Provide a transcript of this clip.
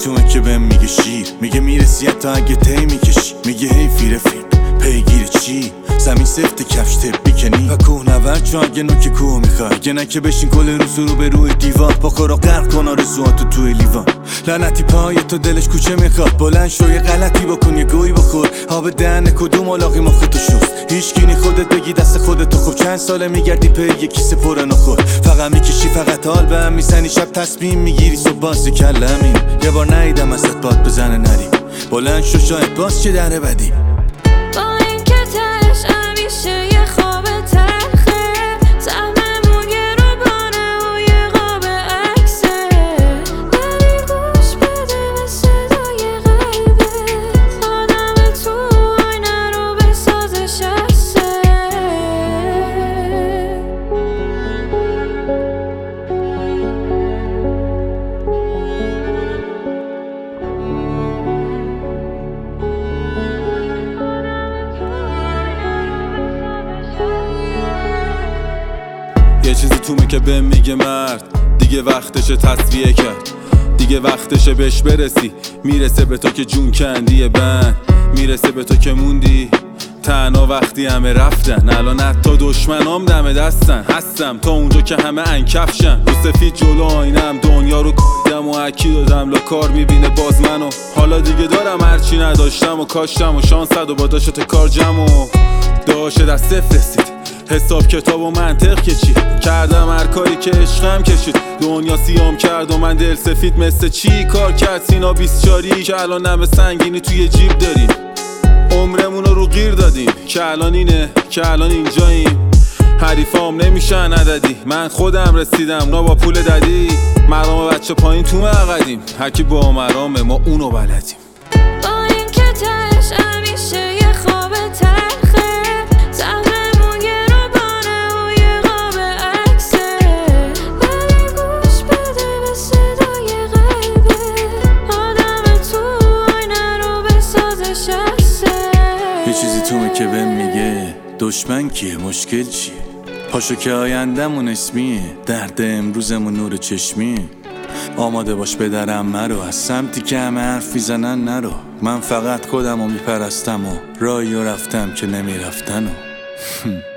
تومه که بهم میگه شیر، میگه میرسی تا اگه تی میکشی، میگه حیفی رفیق پیگیر چی، زمین سفت کفش تب بیکنی و کوه نورد چون اگه نوک کوه میخوای، اگه نکه بشین کل روز رو به روی دیوان، با کارا غرق کن آرزوهاتو توی لیوان. لعنتی پای تو دلش کوچه میخواد، بلند شو یه غلطی بکن یه گوی بخور، آب دهن کدوم علاقی مختو شست، هیچکی خودت بگی دست خودتو. خب چند ساله میگردی پی یه کیسه پر نخور، فقط میکشی فقط حال به هم میزنی، شب تصمیم میگیری صبح باز کلمین. یه بار نیدم ازت باد بزنه نری، بلند شو شاید باز چه دره بدی. یه چیزی تومه که بهم میگه مرد دیگه وقتشه تصفیه کرد، دیگه وقتشه بهش برسی، میرسه به تو که جون کندی بند، میرسه به تو که موندی تنها وقتی همه رفتن. الان حتی دشمنام دم دستن، هستم تا اونجا که همه انکفشن، رو سفید جلو آینم دنیا رو کاییدم و حکی دادم لاکار میبینه باز منو. حالا دیگه دارم هرچی نداشتم و کاشتم و شانست و با داشت کار جمع و داشت دست صفر رسید، حساب کتاب و منطق که چی کردم، هر کاری که عشقم کشید، دنیا سیام کرد و من دل سفید مثل چی کار کرد سینا 24 که الان نمه سنگینی توی جیب داریم، عمرمون رو گیر دادیم که الان اینه که الان اینجاییم، حریفام نمیشن عددی، من خودم رسیدم اونا با پول ددی، مرام بچه پایین تو مقدیم، هرکی با مرامه ما اونو بلدیم. یه چیزی تومه که بهم میگه دشمن کیه مشکل چیه، پاشو که آیندمون اسمیه، درد امروزمون نور چشمیه، آماده باش به درم نرو، از سمتی که همه حرف میزنن نرو، من فقط خودمو میپرستم و راهی رفتم که نمیرفتن.